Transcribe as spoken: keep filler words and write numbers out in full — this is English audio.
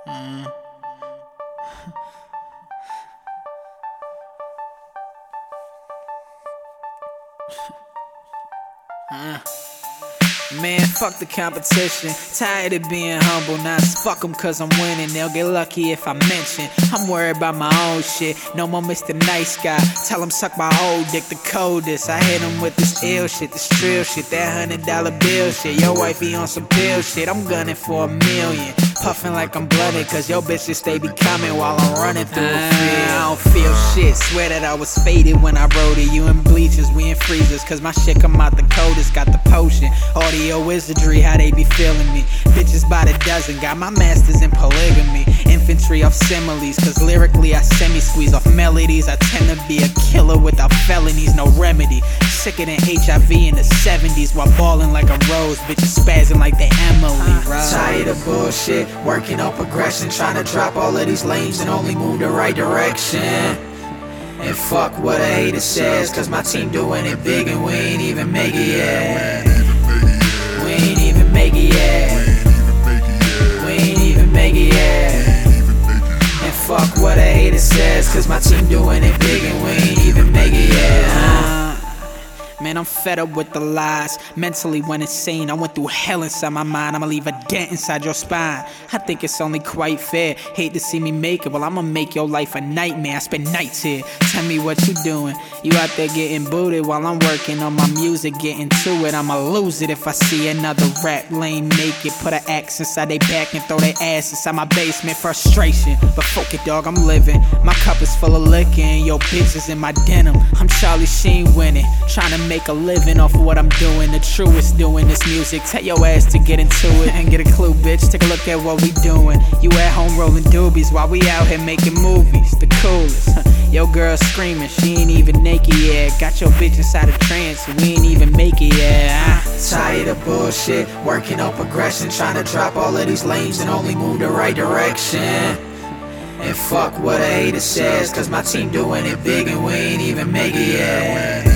Uh. uh. Man, fuck the competition. Tired of being humble. Now it's fuck them cause I'm winning. They'll get lucky if I mention. I'm worried about my own shit. No more Mister Nice Guy. Tell him suck my old dick the coldest. I hit him with this ill shit, this trill shit, that hundred dollar bill shit. Your wifey on some pill shit. I'm gunning for a million. Puffin' like I'm blooded cause your bitches stay be coming while I'm running through a field. I don't feel shit. Swear that I was faded when I wrote it. You in bleachers, we in freezers cause my shit come out the coldest. Got the potion, audio wizardry, how they be feeling me. Bitches by the dozen, got my masters in polygamy. Infantry off similes, cause lyrically I semi-squeeze off melodies. I tend to be a killer without felonies, no remedy. Sicker than H I V in the seventies while balling like a rose. Bitches spazzing like they Emily Rose. Tired of bullshit, working on progression. Trying to drop all of these lanes and only move the right direction. And fuck what a hater says, cause my team doing it big and we ain't even make it yet. We ain't even make it yet. We ain't even make it yet. And fuck what a hater says, cause my team doing it big and we ain't even make it yet. uh. Man, I'm fed up with the lies. Mentally went insane. I went through hell inside my mind. I'ma leave a dent inside your spine. I think it's only quite fair. Hate to see me make it. Well, I'ma make your life a nightmare. I spend nights here. Tell me what you doing. You out there getting booted while I'm working on my music, getting to it. I'ma lose it if I see another rap lane make it. Put an axe inside they back and throw their ass inside my basement. Frustration, but fuck it, dog, I'm living. My cup is full of liquor and your bitch is in my denim. I'm Charlie Sheen winning, trying to make Make a living off of what I'm doing. The truest doing this music. Tell your ass to get into it and get a clue, bitch. Take a look at what we doing. You at home rolling doobies while we out here making movies. The coolest. Your girl screaming, she ain't even naked yet. Got your bitch inside a trance, we ain't even make it yet. Tired of bullshit, working on progression. Trying to drop all of these lanes and only move the right direction. And fuck what a hater says, cause my team doing it big and we ain't even make it yet.